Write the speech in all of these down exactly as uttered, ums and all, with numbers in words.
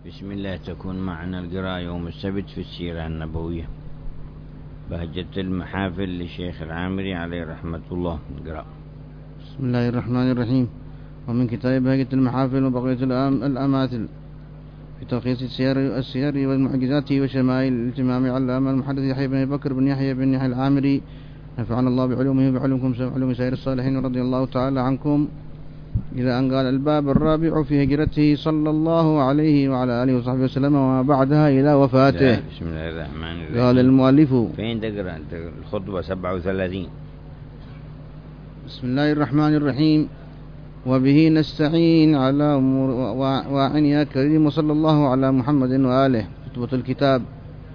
بسم الله. تكون معنا القراءة يوم السبت في السيرة النبوية، بهجة المحافل للشيخ العامري عليه رحمة الله. القراءة. بسم الله الرحمن الرحيم. ومن كتاب بهجة المحافل وبقية الأماثل في تلخيص السير السير والمعجزات وشمائل الإمام علامة المحدث يحيى بن بكر بن يحيى بن يحيى العامري، نفعنا الله بعلومه وبعلومكم وعلوم سائر الصالحين رضي الله تعالى عنكم، إلى أن قال: الباب الرابع في هجرته صلى الله عليه وعلى آله وصحبه وسلم وما بعدها إلى وفاته. بسم الله الرحمن الرحيم. قال المؤلف: فين تقرأ الخطبة سبعة وثلاثين؟ بسم الله الرحمن الرحيم. وبه نستعين على أمور واعن يا كريم، وصلى الله على محمد وآله. خطبة الكتاب.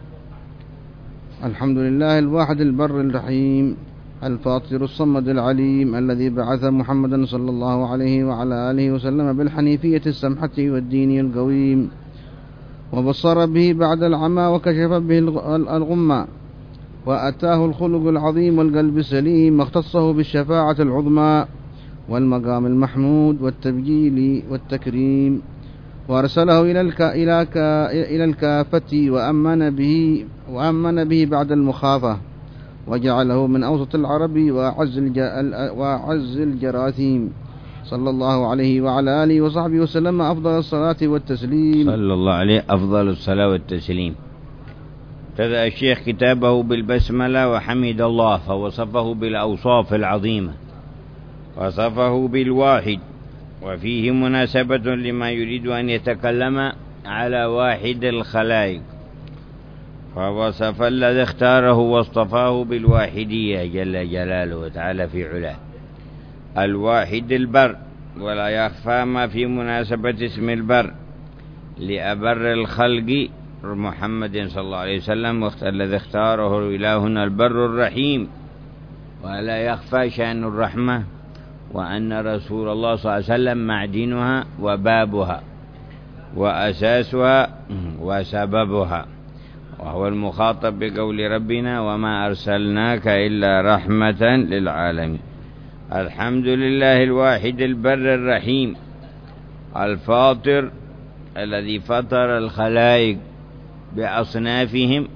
الحمد لله الواحد البر الرحيم الفاطر الصمد العليم، الذي بعث محمدا صلى الله عليه وعلى آله وسلم بالحنيفية السمحة والدين القويم، وبصر به بعد العمى وكشف به الغمة، وأتاه الخلق العظيم والقلب السليم، واختصه بالشفاعة العظمى والمقام المحمود والتبجيل والتكريم، وأرسله إلى الكا إلى كا إلى الكافة وأمن به وأمن به بعد المخافة، وجعله من أوسط العرب وأعز وأعز الجراثيم، صلى الله عليه وعلى آله وصحبه وسلم أفضل الصلاة والتسليم. صلى الله عليه أفضل الصلاة والتسليم. ابتدأ الشيخ كتابه بالبسملة وحمد الله، فوصفه بالأوصاف العظيمة، وصفه بالواحد، وفيه مناسبة لما يريد أن يتكلم على واحد الخلائق، فوصف الذي اختاره واصطفاه بالواحدية جل جلاله وتعالى في علاه، الواحد البر. ولا يخفى ما في مناسبة اسم البر لأبر الخلق محمد صلى الله عليه وسلم، الذي اختاره إلهنا البر الرحيم. ولا يخفى شأن الرحمة، وأن رسول الله صلى الله عليه وسلم معدنها وبابها وأساسها وسببها، وهو المخاطب بقول ربنا: وما أرسلناك إلا رحمة للعالمين. الحمد لله الواحد البر الرحيم الفاطر، الذي فطر الخلائق بأصنافهم،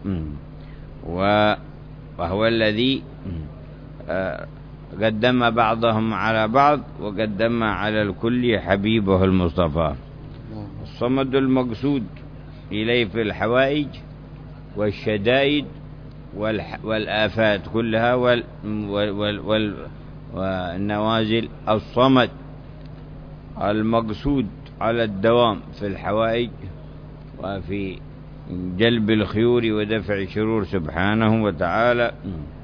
وهو الذي قدم بعضهم على بعض وقدم على الكل حبيبه المصطفى. الصمد المقصود إليه في الحوائج والشدائد والآفات كلها وال وال وال والنوازل. الصمد المقصود على الدوام في الحوائج وفي جلب الخيور ودفع الشرور سبحانه وتعالى،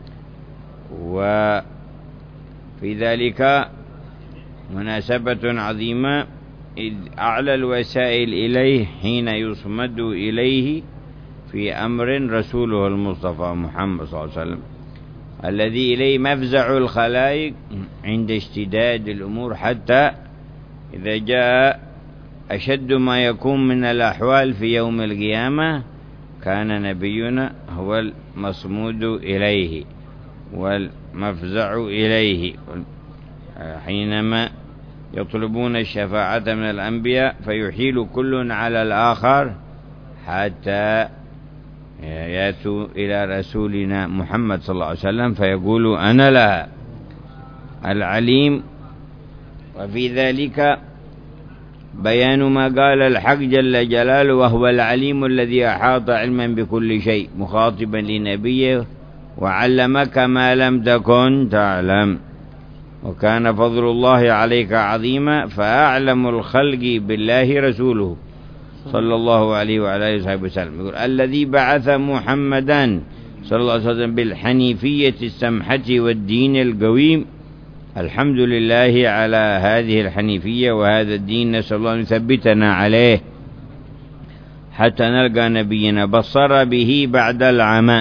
وفي ذلك مناسبة عظيمة، إذ أعلى الوسائل إليه حين يصمد إليه في أمر رسوله المصطفى محمد صلى الله عليه وسلم، الذي إليه مفزع الخلائق عند اشتداد الأمور، حتى إذا جاء أشد ما يكون من الأحوال في يوم القيامة كان نبينا هو المصمود إليه والمفزع إليه، حينما يطلبون الشفاعة من الأنبياء فيحيل كل على الآخر حتى يأتوا إلى رسولنا محمد صلى الله عليه وسلم فيقول: أنا لها. العليم. وفي ذلك بيان ما قال الحق جل جلاله: وهو العليم الذي أحاط علما بكل شيء، مخاطبا لنبيه: وعلمك ما لم تكن تعلم، وكان فضل الله عليك عظيما، فأعلم الخلق بالله رسوله صلى الله عليه وعلى آله وصحبه وسلم. يقول: الذي بعث محمدا صلى الله عليه وسلم بالحنيفية السمحة والدين القويم. الحمد لله على هذه الحنيفية وهذا الدين، نسأل الله أن يثبتنا عليه حتى نلقى نبينا. بصر به بعد العمى،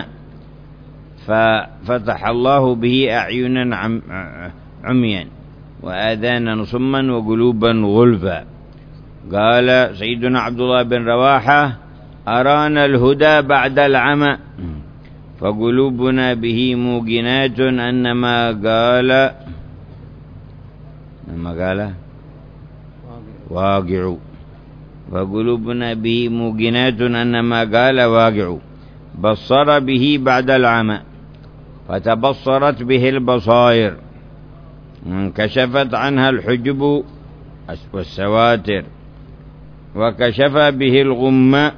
ففتح الله به أعينا عميا وآذانا صما وقلوبا غلفا. قال سيدنا عبد الله بن رواحة: أرانا الهدى بعد العمى، فقلوبنا به موقنات أنما قال أنما قال واقع فقلوبنا به موقنات أن ما قال واقع. بصر به بعد العمى فتبصرت به البصائر وانكشفت عنها الحجب والسواتر وكشف به الغمة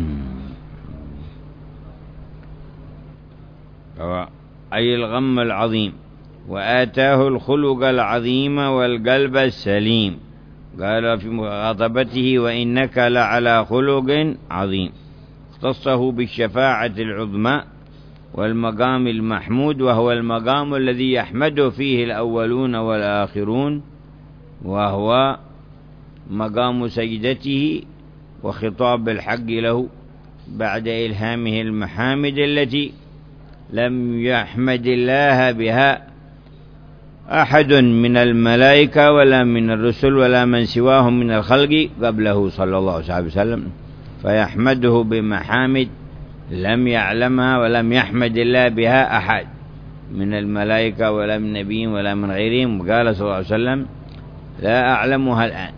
أي الغم العظيم، وآتاه الخلق العظيم والقلب السليم. قال في مخاطبته وإنك لعلى خلق عظيم. اختصه بالشفاعة العظمى والمقام المحمود، وهو المقام الذي يحمد فيه الأولون والآخرون، وهو مقام سجدته وخطاب الحق له بعد إلهامه المحامد التي لم يحمد الله بها أحد من الملائكة ولا من الرسل ولا من سواهم من الخلق قبله صلى الله عليه وسلم، فيحمده بمحامد لم يعلمها ولم يحمد الله بها أحد من الملائكة ولا من نبيهم ولا من غيرهم. قال صلى الله عليه وسلم لا أعلمها الآن،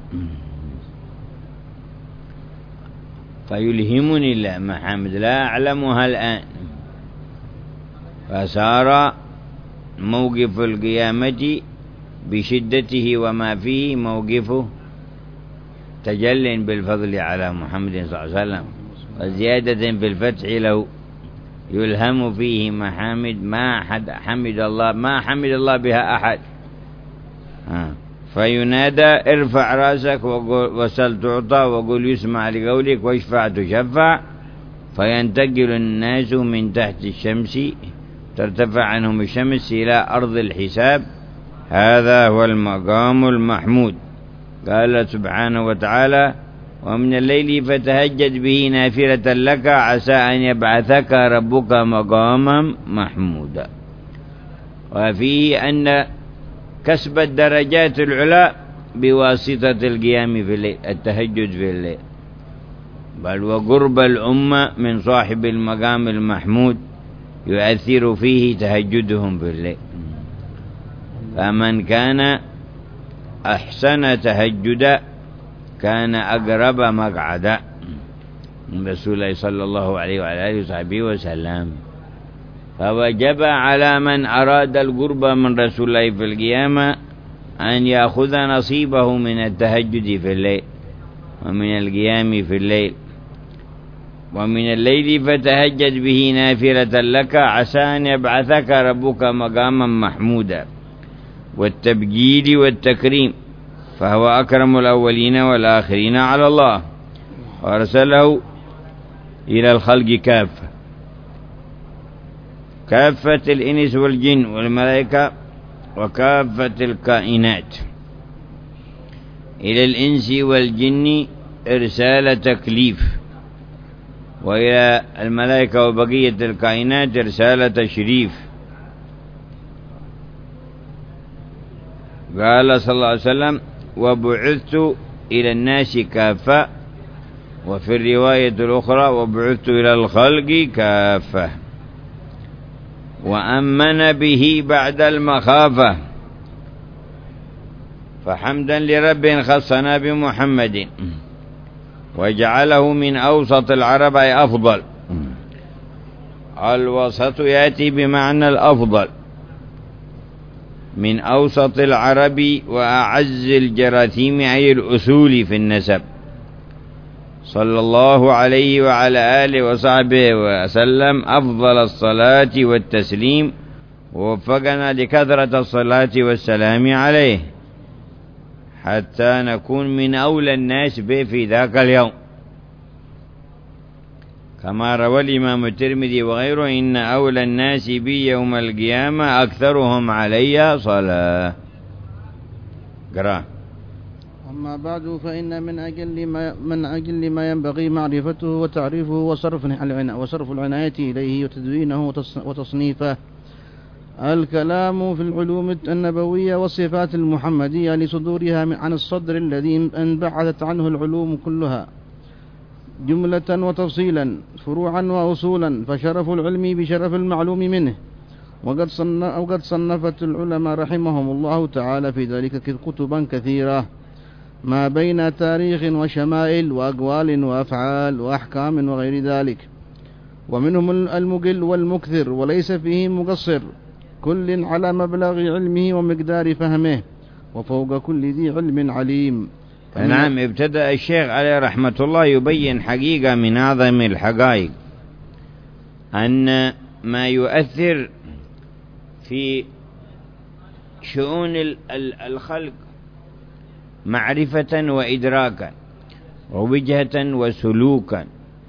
فيلهمني الله محامد لا أعلمها الآن. فصار موقف القيامة بشدته وما فيه موقفه تجل بالفضل على محمد صلى الله عليه وسلم وزيادة في الفتح له، يلهم فيه محامد ما حد حمد الله ما حمد الله بها أحد. فينادى ارفع راسك وسل تعطى وقل يسمع لقولك واشفع تشفع، فينتقل الناس من تحت الشمس ترتفع عنهم الشمس إلى أرض الحساب. هذا هو المقام المحمود. قال سبحانه وتعالى ومن الليل فتهجد به نافلة لك عسى أن يبعثك ربك مقاما محمودا. وفيه أن كسب الدرجات العلى بواسطة القيام في الليل، التهجد في الليل، بل وقرب الأمة من صاحب المقام المحمود يؤثر فيه تهجدهم في الليل. فمن كان أحسن تهجدا كان أقرب مقعدا من رسول الله صلى الله عليه وعلى آله وصحبه وسلم. فوجب على من أراد القرب من رسول الله في القيامة أن يأخذ نصيبه من التهجد في الليل ومن القيام في الليل. ومن الليل فتهجد به نافلة لك عسى أن يبعثك ربك مقاما محمودا، والتبجيل والتكريم، فهو أكرم الأولين والآخرين على الله، وأرسله إلى الخلق كافة كافة الإنس والجن والملائكة وكافة الكائنات. إلى الإنس والجن إرسال تكليف، وإلى الملائكة وبقية الكائنات إرسال تشريف. قال صلى الله عليه وسلم وبعثت إلى الناس كافة، وفي الرواية الأخرى وبعثت إلى الخلق كافة. وأمن به بعد المخافة، فحمدا لرب خصنا بمحمد وجعله من أوسط العرب أي أفضل. الوسط يأتي بمعنى الأفضل، من أوسط العرب وأعز الجراثيم أي الأصول في النسب، صلى الله عليه وعلى آله وصحبه وسلم أفضل الصلاة والتسليم، ووفقنا لكثرة الصلاة والسلام عليه حتى نكون من أولى الناس به في ذاك اليوم، كما روى الإمام الترمذي وغيره إن أولى الناس بي يوم القيامة أكثرهم علي صلاة. قرأ. أما بعد فإن من أجل ما من أجل ما ينبغي معرفته وتعريفه وصرف العناية وصرف العناية إليه وتدوينه وتصنيفه الكلام في العلوم النبوية والصفات المحمدية لصدورها عن الصدر الذي انبعثت عنه العلوم كلها جملة وتفصيلا فروعا وأصولا، فشرف العلم بشرف المعلوم منه. وقد صنف وقد صنفت العلماء رحمهم الله تعالى في ذلك كتبا كثيرة ما بين تاريخ وشمائل وأقوال وأفعال وأحكام وغير ذلك، ومنهم المقل والمكثر وليس فيه مقصر، كل على مبلغ علمه ومقدار فهمه، وفوق كل ذي علم عليم. نعم. ابتدأ الشيخ عليه رحمة الله يبين حقيقة من أعظم الحقائق، أن ما يؤثر في شؤون الخلق معرفة وإدراكا ووجهة وسلوكا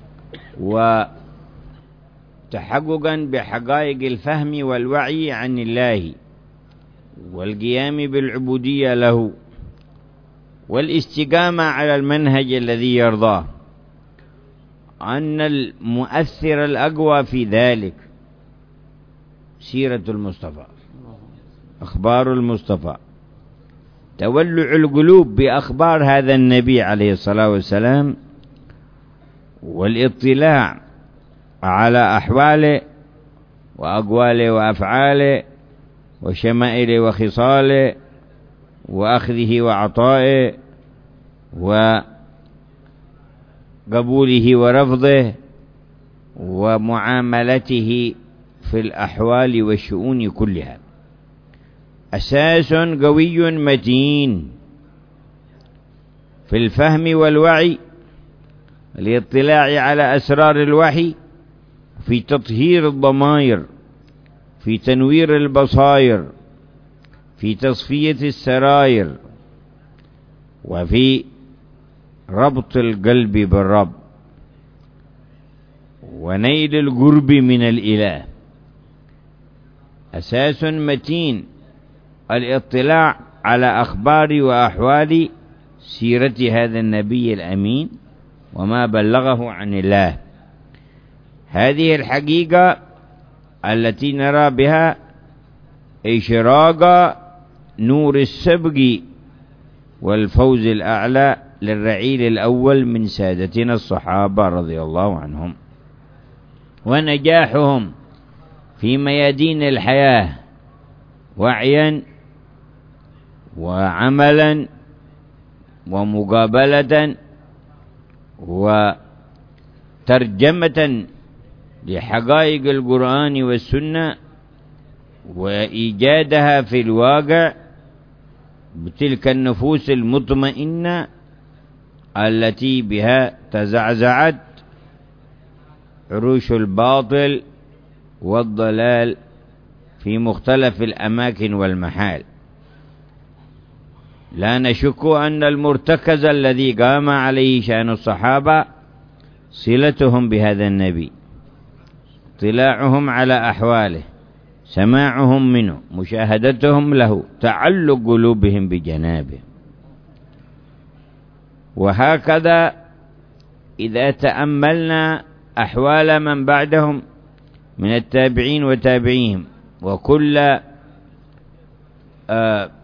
وتحققا بحقائق الفهم والوعي عن الله والقيام بالعبودية له والاستقامة على المنهج الذي يرضاه، أن المؤثر الأقوى في ذلك سيرة المصطفى، أخبار المصطفى، تولع القلوب بأخبار هذا النبي عليه الصلاة والسلام، والاطلاع على أحواله وأقواله وأفعاله وشمائله وخصاله وأخذه وعطائه وقبوله ورفضه ومعاملته في الأحوال والشؤون كلها. أساس قوي متين في الفهم والوعي، الاطلاع على أسرار الوحي، في تطهير الضمائر، في تنوير البصائر، في تصفية السرائر، وفي ربط القلب بالرب ونيل القرب من الإله. أساس متين الاطلاع على أخبار وأحوال سيرة هذا النبي الأمين وما بلغه عن الله. هذه الحقيقة التي نرى بها إشراق نور السبق والفوز الأعلى للرعيل الأول من سادتنا الصحابة رضي الله عنهم، ونجاحهم في ميادين الحياة وعيا وعملا ومقابلة وترجمة لحقائق القرآن والسنة وإيجادها في الواقع بتلك النفوس المطمئنة التي بها تزعزعت عروش الباطل والضلال في مختلف الأماكن والمحال. لا نشك أن المرتكز الذي قام عليه شأن الصحابة صلتهم بهذا النبي، اطلاعهم على أحواله، سماعهم منه، مشاهدتهم له، تعلق قلوبهم بجنابه. وهكذا إذا تأملنا أحوال من بعدهم من التابعين وتابعيهم وكل آه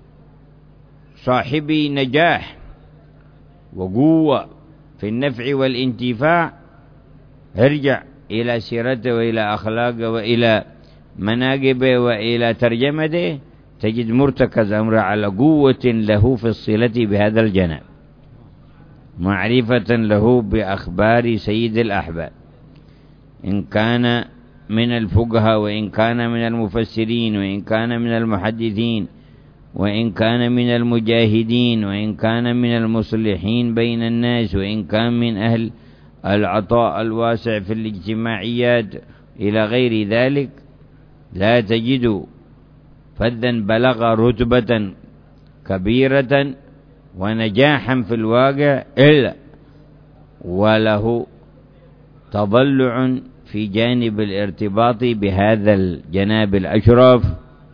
صاحبي نجاح وقوة في النفع والانتفاع، ارجع إلى سيرته وإلى أخلاقه وإلى مناقبه وإلى ترجمته، تجد مرتكز أمر على قوة له في الصلة بهذا الجناب، معرفة له بأخبار سيد الأحباب، إن كان من الفقهاء وإن كان من المفسرين وإن كان من المحدثين وإن كان من المجاهدين وإن كان من المصلحين بين الناس وإن كان من أهل العطاء الواسع في الاجتماعيات إلى غير ذلك. لا تجد فذا بلغ رتبة كبيرة ونجاحا في الواقع إلا وله تضلع في جانب الارتباط بهذا الجناب الأشرف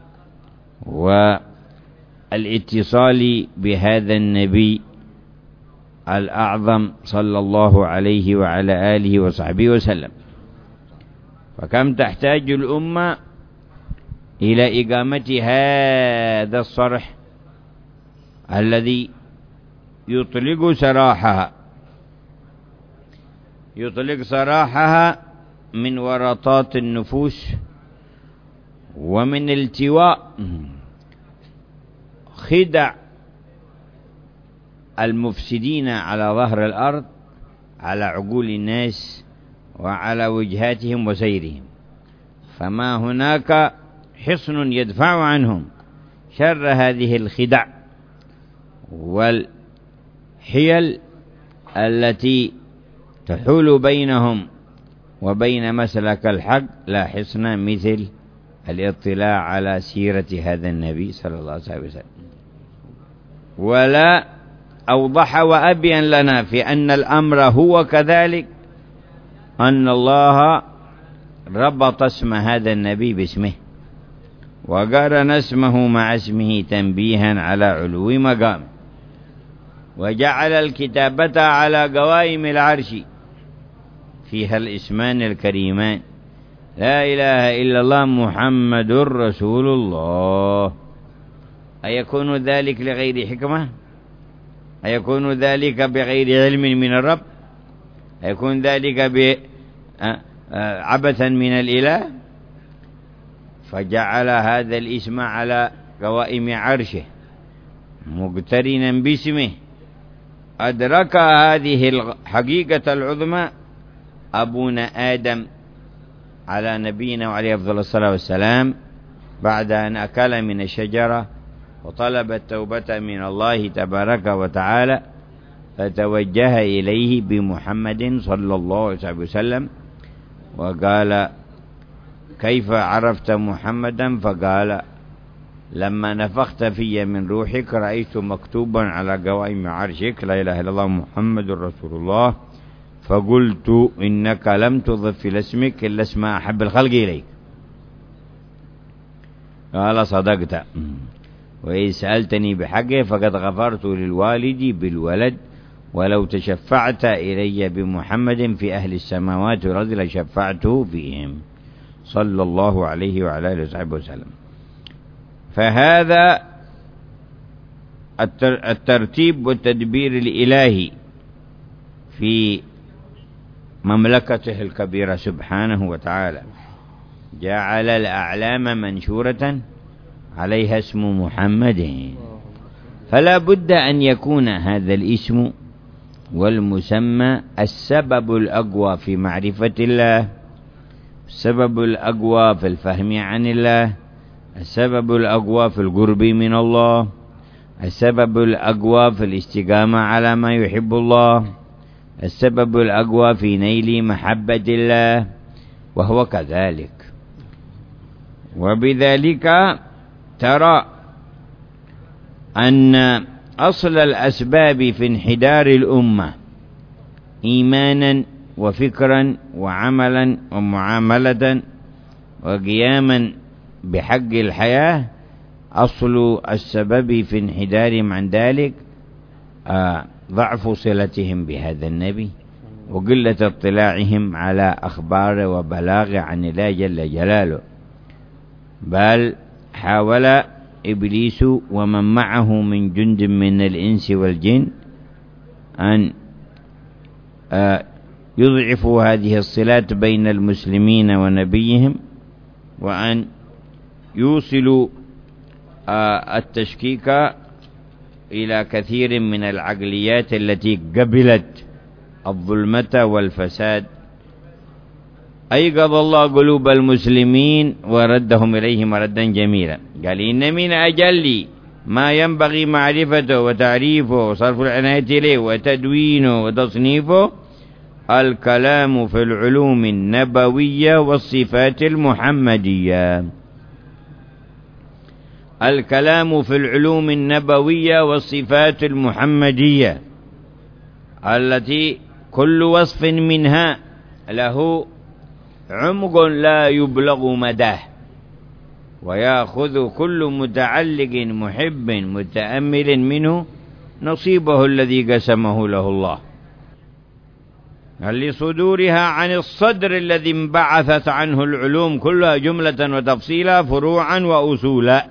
والاتصال بهذا النبي الأعظم صلى الله عليه وعلى آله وصحبه وسلم. فكم تحتاج الأمة إلى إقامة هذا الصرح الذي يطلق سراحها يطلق سراحها من ورطات النفوس ومن التواء خدع المفسدين على ظهر الأرض، على عقول الناس وعلى وجهاتهم وسيرهم، فما هناك حصن يدفع عنهم شر هذه الخدع والحيل التي تحول بينهم وبين مسلك الحق. لا حصن مثل الاطلاع على سيرة هذا النبي صلى الله عليه وسلم، ولا أوضح وأبين لنا في أن الأمر هو كذلك أن الله ربط اسم هذا النبي باسمه وقارن اسمه مع اسمه تنبيها على علو مقام، وجعل الكتابة على قوائم العرش فيها الاسمان الكريمان لا إله إلا الله محمد رسول الله. أيكون ذلك لغير حكمة؟ أيكون ذلك بغير علم من الرب؟ أيكون ذلك بعبثا من الإله؟ فجعل هذا الاسم على قوائم عرشه مقترنا باسمه. أدرك هذه الحقيقة العظمى أبونا آدم على نبينا وعليه أفضل الصلاة والسلام بعد أن أكل من الشجرة وطلب التوبة من الله تبارك وتعالى، فتوجه إليه بمحمد صلى الله عليه وسلم وقال: كيف عرفت محمدا؟ فقال: لما نفخت في من روحك رأيت مكتوبا على قوائم عرشك لا إله إلا الله محمد رسول الله، فقلت إنك لم تضف إلى اسمك إلا اسم أحب الخلق إليك. قال: صدقت، وإذ سألتني بحقه فقد غفرت للوالد بالولد، ولو تشفعت إلي بمحمد في أهل السماوات والأرض لشفعته فيهم صلى الله عليه وعلى آله وصحبه وسلم. فهذا الترتيب والتدبير الإلهي في مملكته الكبيرة سبحانه وتعالى، جعل الأعلام منشورة عليها اسم محمد، فلا بد أن يكون هذا الاسم والمسمى السبب الأقوى في معرفة الله، السبب الأقوى في الفهم عن الله، السبب الأقوى في القرب من الله، السبب الأقوى في الاستقامة على ما يحب الله، السبب الأقوى في نيل محبة الله، وهو كذلك. وبذلك ترى أن أصل الأسباب في انحدار الأمة إيمانا وفكرا وعملا ومعاملة وقياما بحق الحياة، أصل السبب في انحدارهم عن ذلك آه ضعف صلتهم بهذا النبي وقلة اطلاعهم على أخبار وبلاغ عن الله جل جلاله. بل حاول إبليس ومن معه من جند من الإنس والجن أن آه يضعفوا هذه الصلات بين المسلمين ونبيهم، وأن يوصلوا آه التشكيك إلى كثير من العقليات التي قبلت الظلمة والفساد. أيقظ الله قلوب المسلمين وردهم إليه مردا جميلا. قال: إن من أجل ما ينبغي معرفته وتعريفه وصرف العناية إليه وتدوينه وتصنيفه الكلام في العلوم النبوية والصفات المحمدية. الكلام في العلوم النبوية والصفات المحمدية التي كل وصف منها له عمق لا يبلغ مداه، ويأخذ كل متعلق محب متأمل منه نصيبه الذي قسمه له الله، لصدورها عن الصدر الذي انبعثت عنه العلوم كلها جملة وتفصيلا فروعا وأصولا.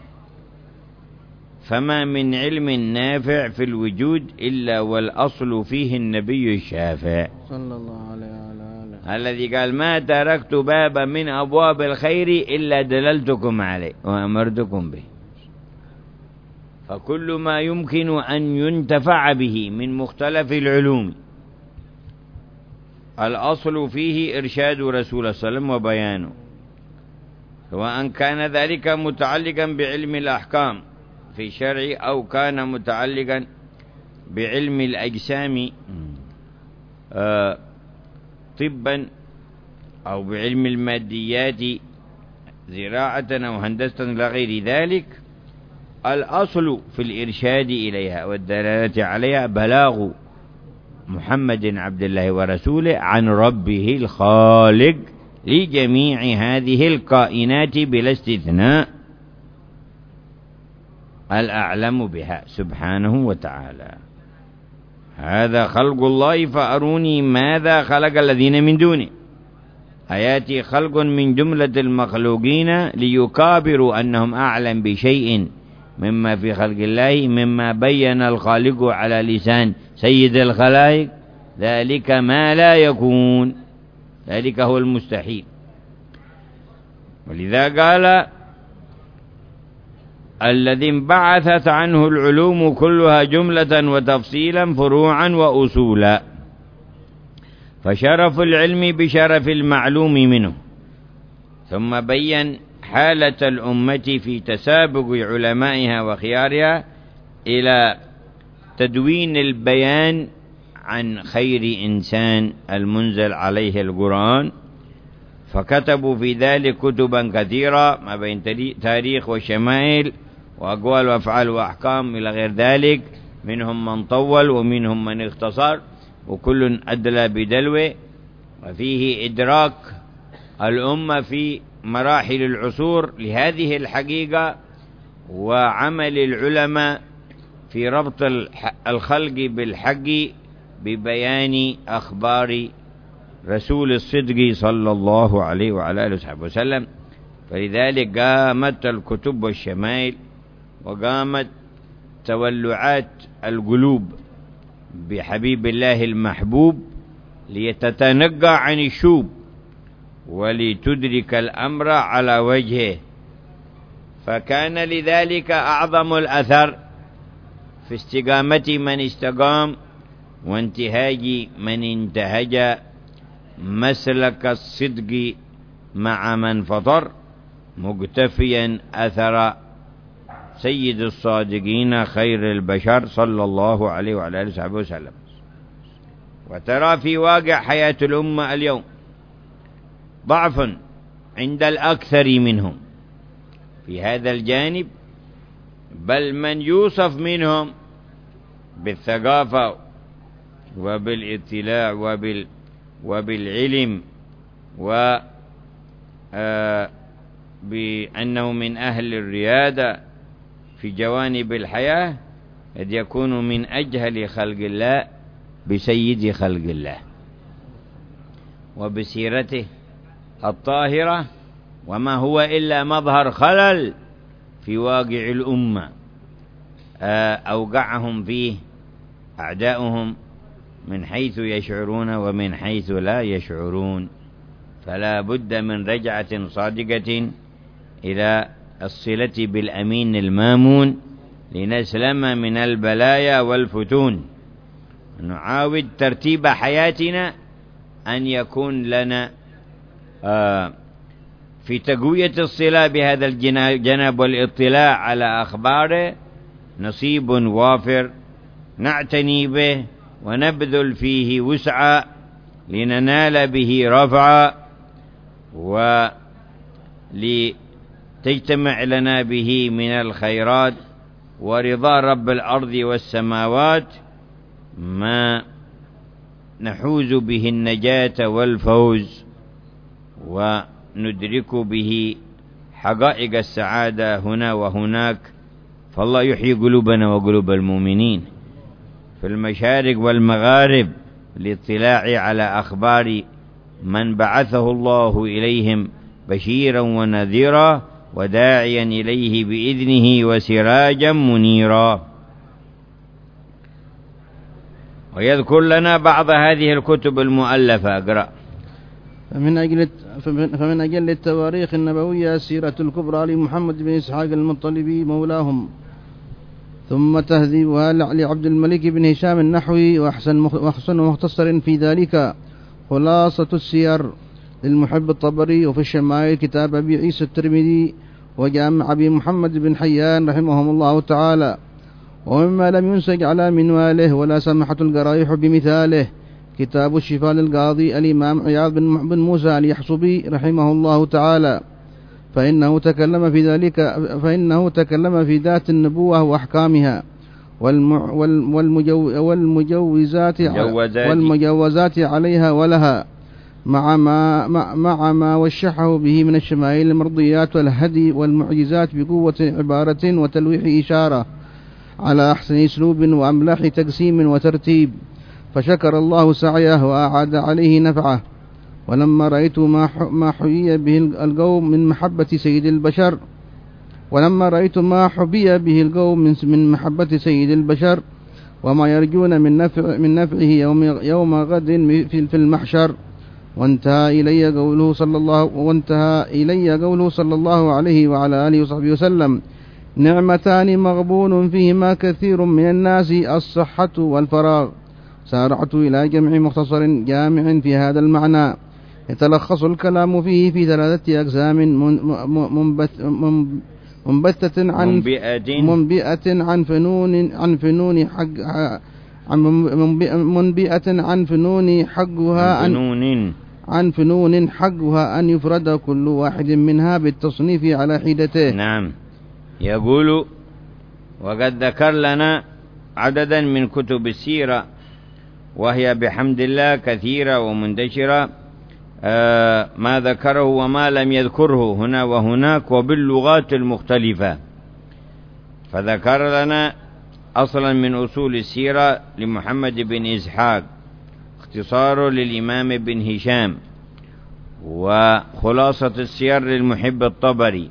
فما من علم نافع في الوجود إلا والأصل فيه النبي الشافع صلى الله عليه وآله، الذي قال: ما تركت بابا من أبواب الخير إلا دللتكم عليه وأمرتكم به. فكل ما يمكن أن ينتفع به من مختلف العلوم الأصل فيه إرشاد رسول الله صلى الله عليه وسلم وبيانه، سواء كان ذلك متعلقا بعلم الأحكام في الشرع أو كان متعلقا بعلم الأجسام آه طبا أو بعلم الماديات زراعة أو هندسة إلى غير ذلك. الأصل في الإرشاد إليها والدلالة عليها بلاغ محمد عبد الله ورسوله عن ربه الخالق لجميع هذه الكائنات بلا استثناء، الأعلم بها سبحانه وتعالى. هذا خلق الله فأروني ماذا خلق الذين من دونه. آياتي خلق من جملة المخلوقين ليكابروا أنهم أعلم بشيء مما في خلق الله، مما بين الخالق على لسان سيد الخلائق، ذلك ما لا يكون، ذلك هو المستحيل. ولذا قال الذي انبعثت عنه العلوم كلها جملة وتفصيلا فروعا وأصولا، فشرف العلم بشرف المعلوم منه. ثم بين حالة الأمة في تسابق علمائها وخيارها إلى تدوين البيان عن خير إنسان المنزل عليه القرآن، فكتبوا في ذلك كتبا كثيرة ما بين تاريخ وشمائل وأقوال وأفعال وأحكام إلى غير ذلك، منهم من طول ومنهم من اختصر، وكل أدلى بدلوه. وفيه إدراك الأمة في مراحل العصور لهذه الحقيقة، وعمل العلماء في ربط الخلق بالحق ببيان أخبار رسول الصدق صلى الله عليه وعلى آله وصحبه وسلم. فلذلك قامت الكتب والشمائل، وقامت تولعات القلوب بحبيب الله المحبوب ليتتنقى عن الشوب ولتدرك الأمر على وجهه. فكان لذلك أعظم الأثر في استقامة من استقام وانتهاج من انتهج مسلك الصدق مع من فطر، مقتفيا أثر سيد الصادقين خير البشر صلى الله عليه وعلى آله وصحبه وسلم. وترى في واقع حياة الأمة اليوم ضعف عند الأكثر منهم في هذا الجانب، بل من يوصف منهم بالثقافة وبالاطلاع وبال وبالعلم و آه بأنه من أهل الريادة في جوانب الحياة، قد يكون من أجهل خلق الله بسيد خلق الله وبسيرته الطاهرة، وما هو إلا مظهر خلل في واقع الأمة أوقعهم فيه أعداؤهم من حيث يشعرون ومن حيث لا يشعرون. فلا بد من رجعة صادقة إلى الصلة بالأمين المامون لنسلم من البلايا والفتون. نعاود ترتيب حياتنا أن يكون لنا آه في تقوية الصلة بهذا الجناب والاطلاع على أخباره نصيب وافر نعتني به ونبذل فيه وسعا لننال به رفعا، ولتجتمع لنا به من الخيرات ورضا رب الأرض والسماوات ما نحوز به النجاة والفوز، وندرك به حقائق السعادة هنا وهناك. فالله يحيي قلوبنا وقلوب المؤمنين في المشارق والمغارب للاطلاع على أخبار من بعثه الله إليهم بشيرا ونذيرا وداعيا إليه بإذنه وسراجا منيرا. ويذكر لنا بعض هذه الكتب المؤلفة. أقرأ. فمن أجل فمن أجل التواريخ النبوية السيرة الكبرى لمحمد بن إسحاق المطلبي مولاهم، ثم تهذيبها لعبد الملك بن هشام النحوي، وأحسن مختصر في ذلك خلاصة السير للمحب الطبري، وفي الشمائل كتاب أبي عيسى الترمذي وجامع أبي محمد بن حيان رحمهم الله تعالى. ومما لم ينسج على منواله ولا سمحة القرائح بمثاله كتاب الشفاء للقاضي الإمام عياض بن موسى اليحصبي رحمه الله تعالى، فإنه تكلم في ذلك فإنه تكلم في ذات النبوة وأحكامها والمجو والمجوزات والمجوزات عليها ولها، مع ما مع ما وشحه به من الشمائل المرضيات والهدي والمعجزات بقوة عبارة وتلويح إشارة على أحسن أسلوب وأملاح تقسيم وترتيب، فشكر الله سعيه وأعاد عليه نفعه. ولما رأيت ما حيي به القوم من محبة سيد البشر ولما رأيت ما حبي به القوم من محبة سيد البشر وما يرجون من نفع من نفعه يوم يوم غد في المحشر، وانتهى إلي قوله صلى الله وانتهى إلي قوله صلى الله عليه وعلى آله وصحبه وسلم: نعمتان مغبون فيهما كثير من الناس، الصحة والفراغ. سارعت إلى جمع مختصر جامع في هذا المعنى، يتلخص الكلام فيه في ثلاثة أقسام: منبثة عن منبئة عن فنون عن فنون حق عن منبئة عن فنون حقها عن فنون عن فنون حقها أن يفرد كل واحد منها بالتصنيف على حدته. نعم. يقول: وقد ذكر لنا عددا من كتب السيرة، وهي بحمد الله كثيرة ومنتشرة، آه ما ذكره وما لم يذكره هنا وهناك وباللغات المختلفة. فذكر لنا أصلا من أصول السيرة لمحمد بن إسحاق، اختصار للإمام بن هشام، وخلاصة السير للمحب الطبري،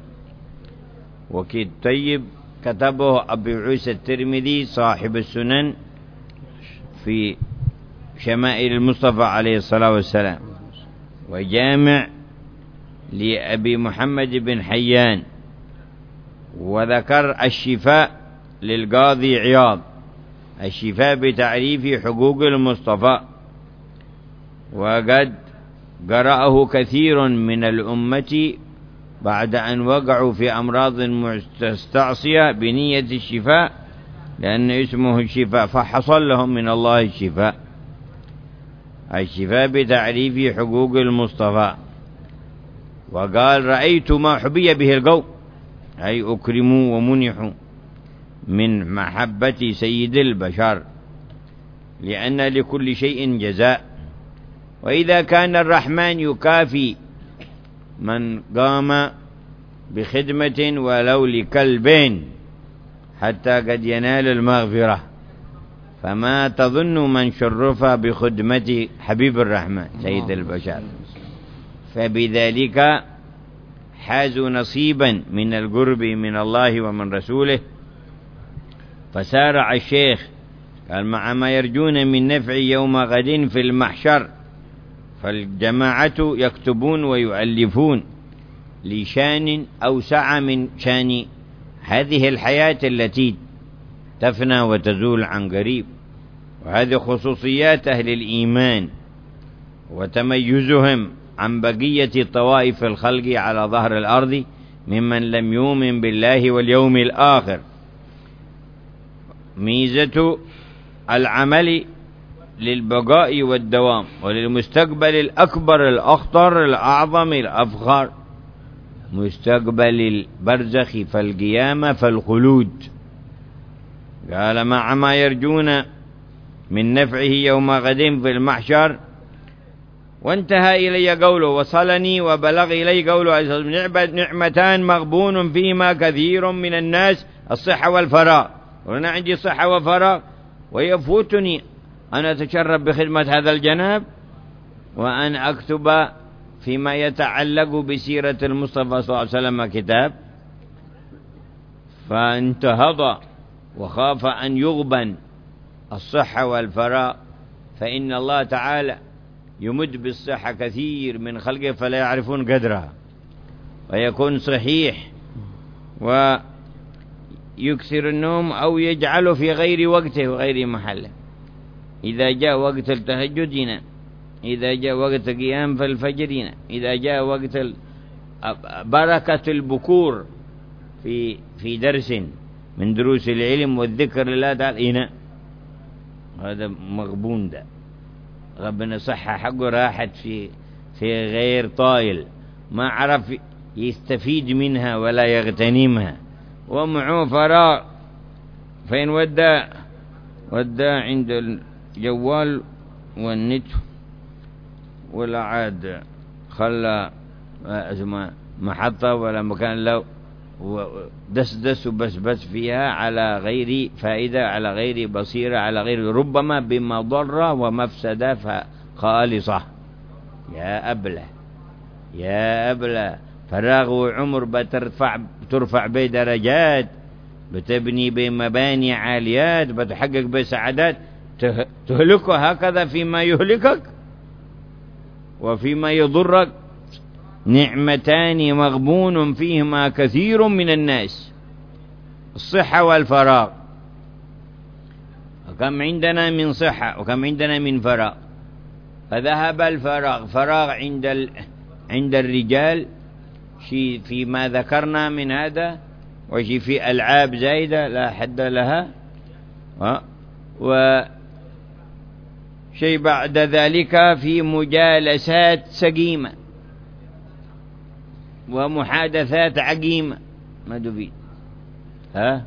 وكتيب كتبه أبي عيسى الترمذي صاحب السنن في شمائل المصطفى عليه الصلاة والسلام، وجامع لأبي محمد بن حيان، وذكر الشفاء للقاضي عياض، الشفاء بتعريف حقوق المصطفى، وقد قرأه كثير من الأمة بعد أن وقعوا في أمراض مستعصية بنية الشفاء، لأن اسمه الشفاء، فحصل لهم من الله الشفاء. الشفاء بتعريف حقوق المصطفى. وقال: رأيت ما حبي به القوم، أي أكرموا ومنحوا من محبة سيد البشر، لأن لكل شيء جزاء. وإذا كان الرحمن يكافي من قام بخدمة ولو لكلب حتى قد ينال المغفرة، فما تظن من شرف بخدمة حبيب الرحمن سيد البشر؟ فبذلك حازوا نصيبا من القرب من الله ومن رسوله. فسارع الشيخ قال: مع ما يرجون من نفع يوم غد في المحشر. فالجماعة يكتبون ويؤلفون لشان أوسع من شان هذه الحياة التي تفنى وتزول عن قريب، وهذه خصوصيات أهل الإيمان وتميزهم عن بقية طوائف الخلق على ظهر الأرض ممن لم يؤمن بالله واليوم الآخر. ميزة العمل للبقاء والدوام وللمستقبل الأكبر الأخطر الأعظم الأفخر، مستقبل البرزخ فالقيامة فالخلود. قال: مع ما يرجون من نفعه يوم غد في المحشر. وانتهى إلي قوله، وصلني وبلغ إلي قوله: نعمتان مغبون فيما كثير من الناس، الصحة والفراغ. وأنا عندي صحة وفراغ، ويفوتني أن أتشرف بخدمة هذا الجناب وأن أكتب فيما يتعلق بسيرة المصطفى صلى الله عليه وسلم كتاب. فانتهض وخاف أن يغبن الصحة والفراغ، فإن الله تعالى يمد بالصحة كثير من خلقه فلا يعرفون قدرها، ويكون صحيح يكسر النوم أو يجعله في غير وقته وغير محله. إذا جاء وقت التهجد ينام، إذا جاء وقت قيام فالفجر ينام، إذا جاء وقت بركة البكور في في درس من دروس العلم والذكر لله تعالى ينام. هذا مغبون، ده ربنا صحة حقه راحت في في غير طائل، ما عرف يستفيد منها ولا يغتنمها، ومعه فراغ. فين ودى ودى عند الجوال والنت، ولا عاد خلى محطة ولا مكان له، دس دس بس بس فيها على غير فائدة، على غير بصيرة، على غير ربما بمضرة ومفسدة خالصة. يا أبله يا أبله، فراغ وعمر بترفع بترفع به درجات، بتبني بمباني عاليات، بتحقق بسعادات، تهلكه هكذا فيما يهلكك وفيما يضرك. نعمتان مغبون فيهما كثير من الناس، الصحة والفراغ. وكم عندنا من صحة وكم عندنا من فراغ. فذهب الفراغ، فراغ عند ال... عند الرجال شيء فيما ذكرنا من هذا، وشيء في ألعاب زايدة لا حد لها، وشيء بعد ذلك في مجالسات سقيمة ومحادثات عقيمة ما تفيد، ها،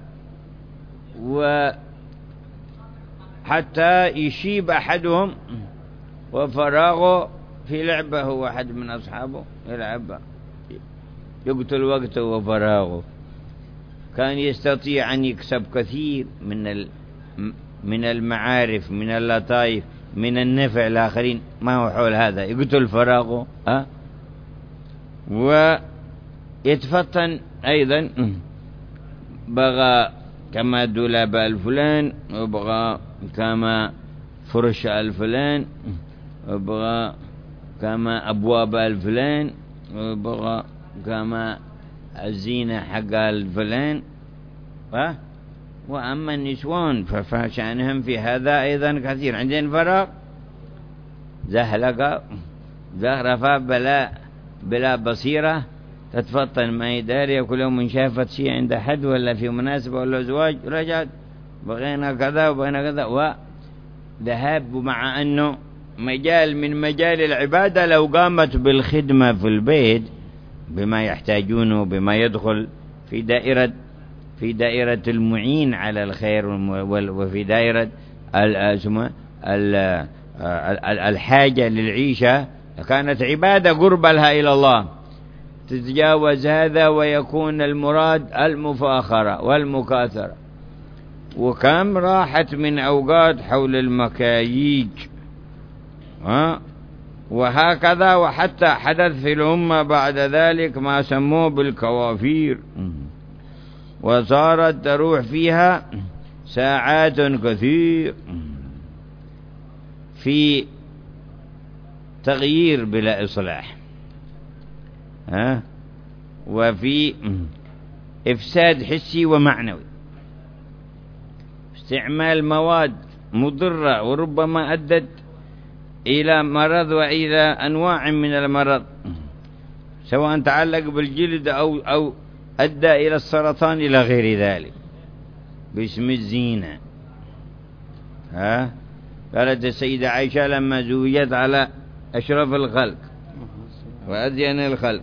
وحتى يشيب أحدهم وفراغه في لعبة، هو أحد من أصحابه يلعب يقتل وقته وفراغه. كان يستطيع أن يكسب كثير من من المعارف، من اللطائف، من النفع الآخرين، ما هو حول هذا يقتل فراغه، ها، ويتفطن أيضا، بغى كما دولاب الفلان، وبغى كما فرش الفلان، وبغى كما أبواب الفلان، وبغى كما الزينة حق الفلان. ها، وأما النسوان فشأنهم في هذا أيضا كثير. عندهم فراغ زهلقة زهرفة بلا بلا بصيرة، تتفطن ما يداري، كل يوم شافت شيء عند حد ولا في مناسبة ولا زواج رجعت بغينا كذا وبغينا كذا، وذهاب. مع أنه مجال من مجال العبادة لو قامت بالخدمة في البيت بما يحتاجونه، بما يدخل في دائرة في دائرة المعين على الخير، وفي دائرة الحاجة للعيشة، كانت عبادة قرب لها إلى الله. تتجاوز هذا ويكون المراد المفاخرة والمكاثرة. وكم راحت من أوقات حول المكاييج، ها، وهكذا. وحتى حدث في الأمة بعد ذلك ما سموه بالكوافير، وصارت تروح فيها ساعات كثير في تغيير بلا إصلاح، ها، وفي إفساد حسي ومعنوي، استعمال مواد مضرة وربما أدت إلى مرض وإلى أنواع من المرض، سواء تعلق بالجلد أو أو أدى إلى السرطان إلى غير ذلك، باسم الزينة. ها، قالت السيدة عائشة لما زوجت على أشرف الخلق وأزين الخلق،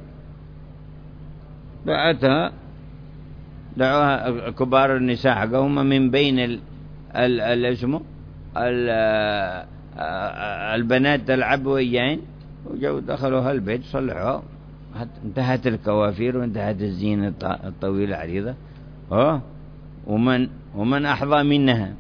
دعتها دعوها كبار النساء حقهم من بين ال ال الاسمه البنات تلعب وياين، وجو دخلوها البيت صلحوها، انتهت الكوافير وانتهت الزينة الطويلة العريضة. ها، ومن ومن أحظى منها،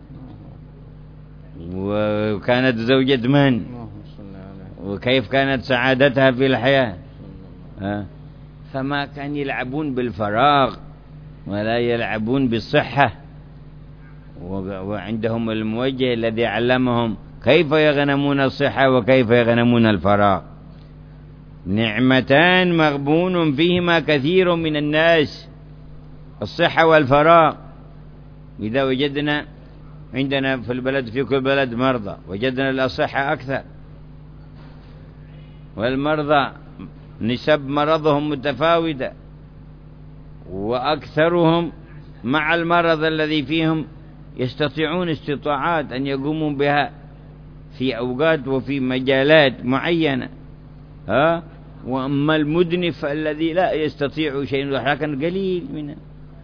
وكانت زوجة من، وكيف كانت سعادتها في الحياة. ها، فما كان يلعبون بالفراغ ولا يلعبون بالصحة، وعندهم الموجه الذي علمهم كيف يغنمون الصحة وكيف يغنمون الفراغ. نعمتان مغبون فيهما كثير من الناس، الصحة والفراغ. إذا وجدنا عندنا في البلد في كل بلد مرضى، وجدنا الأصحة أكثر، والمرضى نسب مرضهم متفاوتة، وأكثرهم مع المرض الذي فيهم يستطيعون استطاعات أن يقوموا بها في أوقات وفي مجالات معينة، ها؟ وأما المدنف الذي لا يستطيع شيء لكن قليل منه،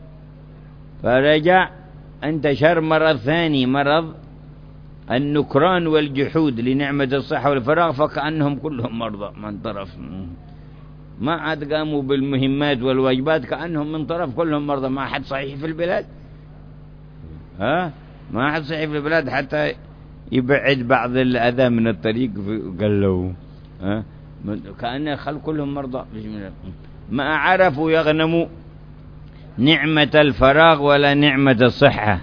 فرجع انتشر مرض ثاني، مرض النكران والجحود لنعمة الصحة والفراغ، فكأنهم كلهم مرضى من طرف، ما عاد قاموا بالمهمات والواجبات، كأنهم من طرف كلهم مرضى. ما أحد صحيح في البلاد، ها؟ ما أحد صحيح في البلاد حتى يبعد بعض الأذى من الطريق قال له، ها؟ كأن خلق كلهم مرضى. ما عرفوا يغنموا نعمة الفراغ ولا نعمة الصحة.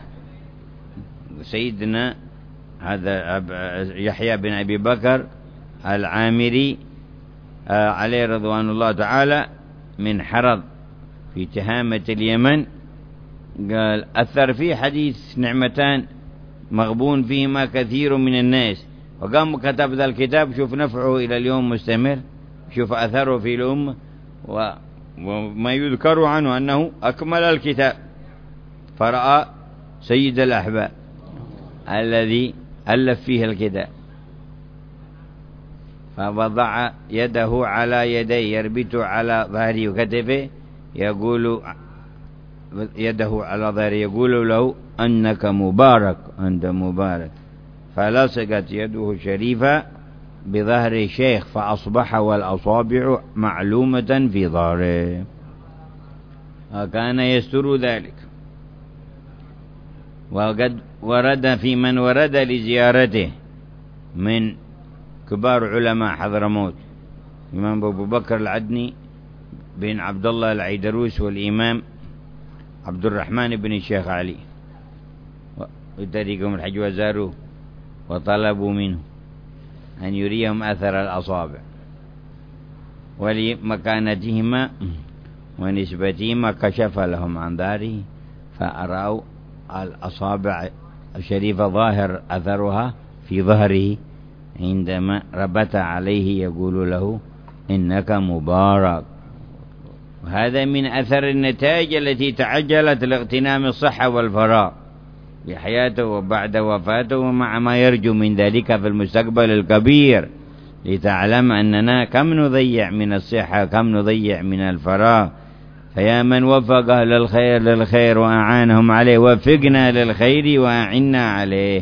سيدنا هذا يحيى بن أبي بكر العامري عليه رضوان الله تعالى من حرض في تهامة اليمن، قال أثر فيه حديث نعمتان مغبون فيهما كثير من الناس، وقام كتب ذا الكتاب. شوف نفعه إلى اليوم مستمر، شوف أثره في الأمة، وما يذكر عنه أنه أكمل الكتاب. فرأى سيد الأحباب الذي ألف فيه الكتاب، فوضع يده على يديه يربط على ظهره وكتفه، يقول يده على ظهره يقول له أنك مبارك، أنت مبارك. فلصقت يده الشريفة بظهر الشيخ، فأصبح والأصابع معلومة في ظهره، وكان يستر ذلك. وقد ورد في من ورد لزيارته من كبار علماء حضرموت، الإمام أبو بكر العدني بن عبد الله العيدروس، والإمام عبد الرحمن بن الشيخ علي، وتريكم الحج وزاروه وطلبوا منه أن يريهم أثر الأصابع ولمكانتهما ونسبتهما، كشف لهم عن ذلك فأروا الأصابع الشريفة ظاهر أثرها في ظهره، عندما ربط عليه يقول له إنك مبارك. وهذا من أثر النتائج التي تعجلت لاغتنام الصحة والفراغ بحياته وبعد وفاته، ومع ما يرجو من ذلك في المستقبل الكبير، لتعلم أننا كم نضيع من الصحة، كم نضيع من الفراغ. فيا من وفق أهل الخير للخير وأعانهم عليه، وفقنا للخير وأعنا عليه.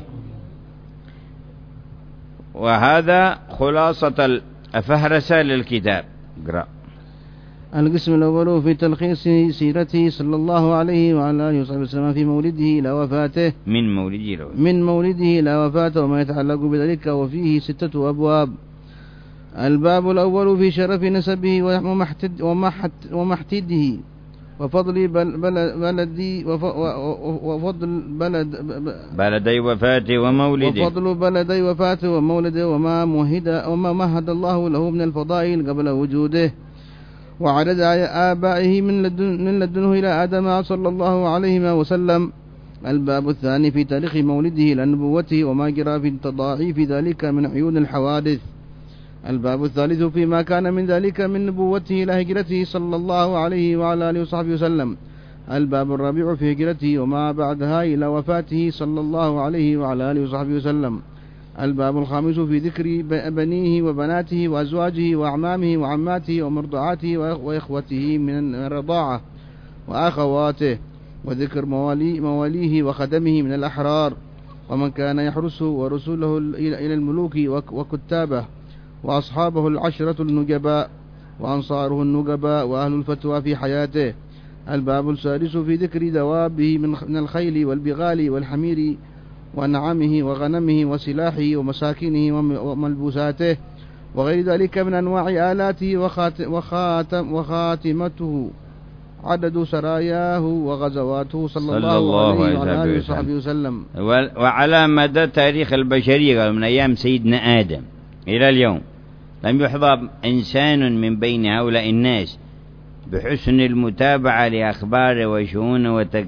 وهذا خلاصة الفهرسة للكتاب. اقرأ. القسم الأول في تلخيص سيرته صلى الله عليه وعلى آله وصحبه وسلم في مولده إلى وفاته، من مولده إلى وفاته من مولده إلى وفاته وما يتعلق بذلك، وفيه ستة أبواب. الباب الأول في شرف نسبه ومحتد ومحتده وفضل بلدي وفضل بلد بلدي وفاته ومولده، وفضل بلدي وفاته ومولده، وما مهد وما مهد الله له من الفضائل قبل وجوده، وعدد آبائه من لدن من لدنه إلى آدم صلى الله عليه وسلم. الباب الثاني في تاريخ مولده إلى نبوته وما جرى في تضاعيف ذلك من عيون الحوادث. الباب الثالث فيما كان من ذلك من نبوته إلى هجرته صلى الله عليه وعلى آله وصحبه وسلم. الباب الرابع في هجرته وما بعدها إلى وفاته صلى الله عليه وعلى آله وصحبه وسلم. الباب الخامس في ذكر بنيه وبناته وأزواجه وأعمامه وعماته ومرضعاته وإخوته من الرضاعة وأخواته، وذكر موالي مواليه وخدمه من الأحرار ومن كان يحرسه ورسوله إلى الملوك وكتابه وأصحابه العشرة النجباء وأنصاره النجباء وأهل الفتوى في حياته. الباب السادس في ذكر دوابه من الخيل والبغال والحمير ونعمه وغنمه وسلاحه ومساكنه وملبوساته وغير ذلك من أنواع آلاته وخاتم وخاتمته، عدد سراياه وغزواته صلى, صلى الله, الله عليه وعلى آله وصحبه وسلم. وعلى مدى تاريخ البشرية من أيام سيدنا آدم إلى اليوم لم يحظى إنسان من بين هؤلاء الناس بحسن المتابعة لأخباره وشؤونه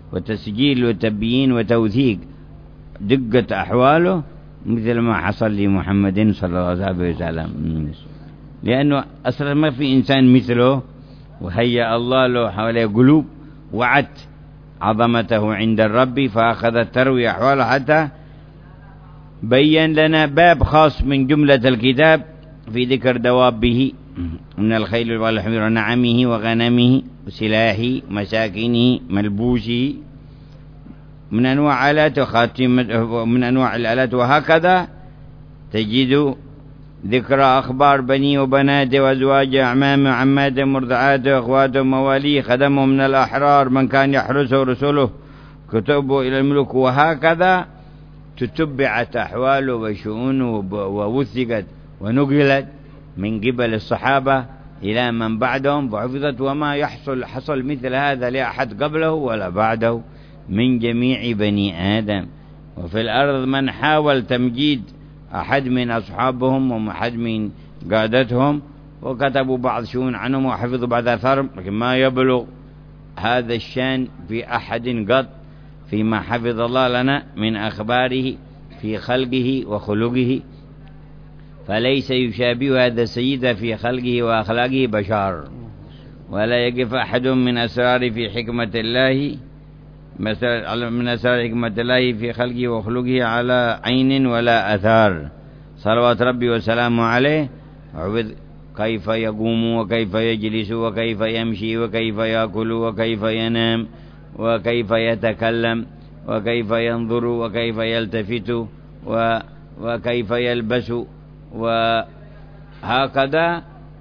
وتسجيل وتبيين وتوثيق دقة أحواله مثل ما حصل لمحمد صلى الله عليه وسلم، لأنه أصلا ما في إنسان مثله، وهيأ الله له حواليه قلوب وعد عظمته عند الرب، فأخذ تروي أحواله حتى بين لنا باب خاص من جملة الكتاب في ذكر دوابه من الخيل والحمير ونعمه وغنمه وسلاحه مساكنه ملبوسه من أنواع آلات وخاتمة من أنواع الآلات، وهكذا تجد ذكر أخبار بني وبنات وأزواج أعمام وعمات مرضعات وأخوات ومواليه خدمه من الأحرار من كان يحرسه رسله كتبه إلى الملك، وهكذا تتبعت أحواله وشؤونه ووثقت ونقلت من قبل الصحابة إلى من بعدهم وحفظت، وما يحصل حصل مثل هذا لأحد قبله ولا بعده من جميع بني آدم. وفي الأرض من حاول تمجيد أحد من أصحابهم وأحد من قادتهم وكتبوا بعض شؤون عنهم وحفظوا بعض أثارهم، لكن ما يبلغ هذا الشان في أحد قط فيما حفظ الله لنا من أخباره في خلقه وخلقه، فليس يشابه هذا السيد في خلقه وأخلاقه بشر، ولا يقف أحد من أسرار في حكمة الله من أسرار حكمة الله في خلقه وخلقه على عين ولا أثار، صلوات ربي وسلامه عليه. كيف يقوم وكيف يجلس وكيف يمشي وكيف يأكل وكيف ينام وكيف يتكلم وكيف ينظر وكيف يلتفت وكيف يلبس، وهكذا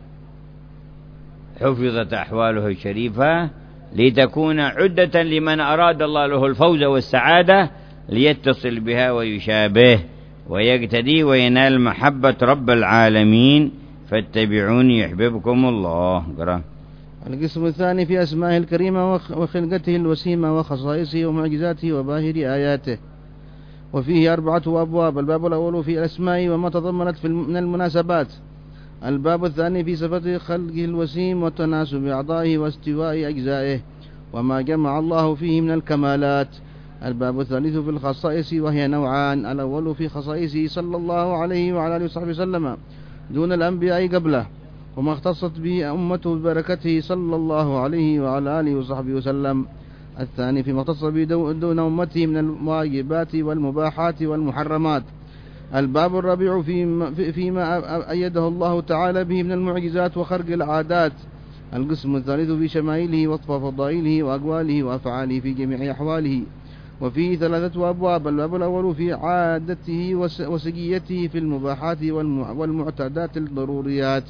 حفظت أحواله الشريفة لتكون عدة لمن أراد الله له الفوز والسعادة ليتصل بها ويشابه ويقتدي وينال محبة رب العالمين. فاتبعوني يحببكم الله. قرأ. القسم الثاني في أسمائه الكريمة وخلقته الوسيمة وخصائصه ومعجزاته وباهر آياته، وفيه أربعة أبواب. الباب الأول في الأسماء وما تضمنت من المناسبات. الباب الثاني في صفة خلقه الوسيم وتناسب أعضائه واستواء أجزائه وما جمع الله فيه من الكمالات. الباب الثالث في الخصائص وهي نوعان. الأول في خصائصه صلى الله عليه وعلى آله وصحبه وسلم دون الأنبياء قبله وما اختصت به أمته ببركته صلى الله عليه وعلى آله وصحبه وسلم. الثاني فيما اختص به دون أمته من الواجبات والمباحات والمحرمات. الباب الرابع فيما أيده الله تعالى به من المعجزات وخرق العادات. القسم الثالث في شمائله وفضائله وأقواله وأفعاله في جميع أحواله، وفيه ثلاثة أبواب. الباب الأول في عادته وسجيته في المباحات والمعتادات الضروريات.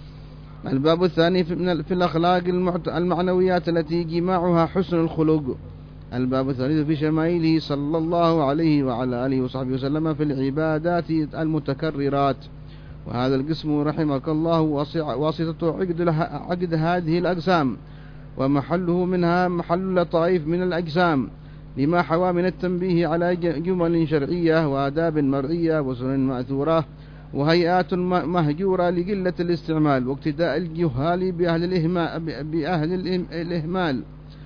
الباب الثاني في الأخلاق المعنويات التي جماعها حسن الخلق. الباب الثالث في شمائله صلى الله عليه وعلى آله وصحبه وسلم في العبادات المتكررات. وهذا القسم رحمك الله واسطة عقد, عقد هذه الأقسام، ومحله منها محل لطائف من الأجسام لما حوى من التنبيه على جمل شرعية وآداب مرئية وسنن مأثورة وهيئات مهجورة لقلة الاستعمال واقتداء الجهال بأهل الإهمال, بأهل الإهمال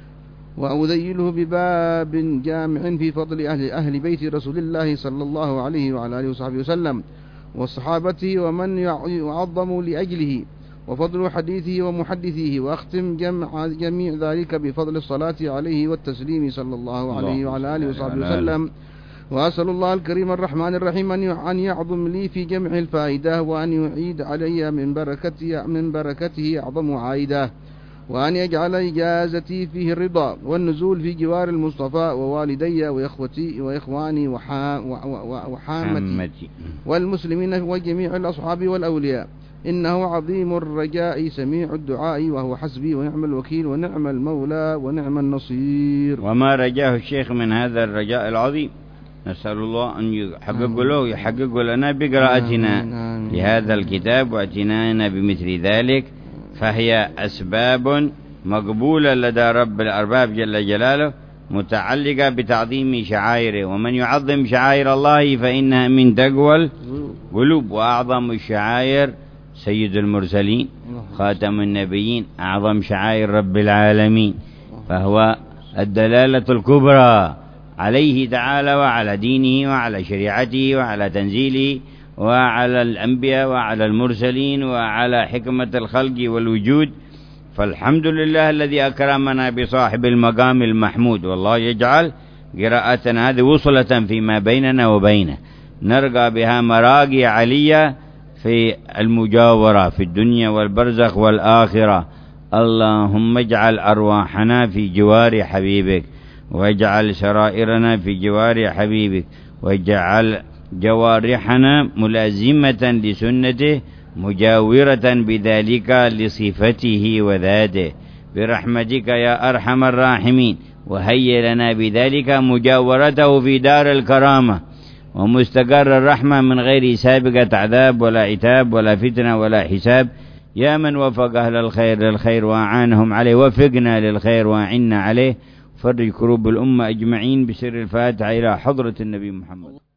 وأذيله بباب جامع في فضل أهل, أهل بيت رسول الله صلى الله عليه وعلى آله وصحبه وسلم وصحابته ومن يعظم لأجله وفضل حديثه ومحدثه، وأختم جمع جميع ذلك بفضل الصلاة عليه والتسليم صلى الله عليه وعلى آله وصحبه وسلم. وأسأل الله الكريم الرحمن الرحيم أن يعظم لي في جمع الفائدة وأن يعيد علي من بركته, من بركته أعظم عائدة، وأن يجعل إجازتي فيه الرضا والنزول في جوار المصطفى ووالدي وإخوتي وإخواني وحا وحامتي والمسلمين وجميع الأصحاب والأولياء، إنه عظيم الرجاء سميع الدعاء وهو حسبي ونعم الوكيل ونعم المولى ونعم النصير. وما رجاه الشيخ من هذا الرجاء العظيم نسأل الله أن يحقق له يحقق لنا بقراءتنا لهذا الكتاب واعتنائنا بمثل ذلك، فهي أسباب مقبولة لدى رب الأرباب جل جلاله متعلقة بتعظيم شعائره، ومن يعظم شعائر الله فإنها من تقوى القلوب. وأعظم الشعائر سيد المرسلين خاتم النبيين أعظم شعائر رب العالمين، فهو الدلالة الكبرى عليه تعالى وعلى دينه وعلى شريعته وعلى تنزيله وعلى الأنبياء وعلى المرسلين وعلى حكمة الخلق والوجود. فالحمد لله الذي أكرمنا بصاحب المقام المحمود، والله يجعل قراءتنا هذه وصلة فيما بيننا وبينه نرقى بها مراقي عليا في المجاورة في الدنيا والبرزخ والآخرة. اللهم اجعل أرواحنا في جوار حبيبك، واجعل سرائرنا في جوار حبيبك، واجعل جوارحنا ملازمة لسنته مجاورة بذلك لصفته وذاته برحمتك يا أرحم الراحمين. وهيئ لنا بذلك مجاورته في دار الكرامة ومستقر الرحمة من غير سابقة عذاب ولا عتاب ولا فتنة ولا حساب. يا من وفق أهل الخير للخير وأعانهم عليه، وفقنا للخير وأعنا عليه. فرج كروب الأمة أجمعين بسر الفاتحة إلى حضرة النبي محمد.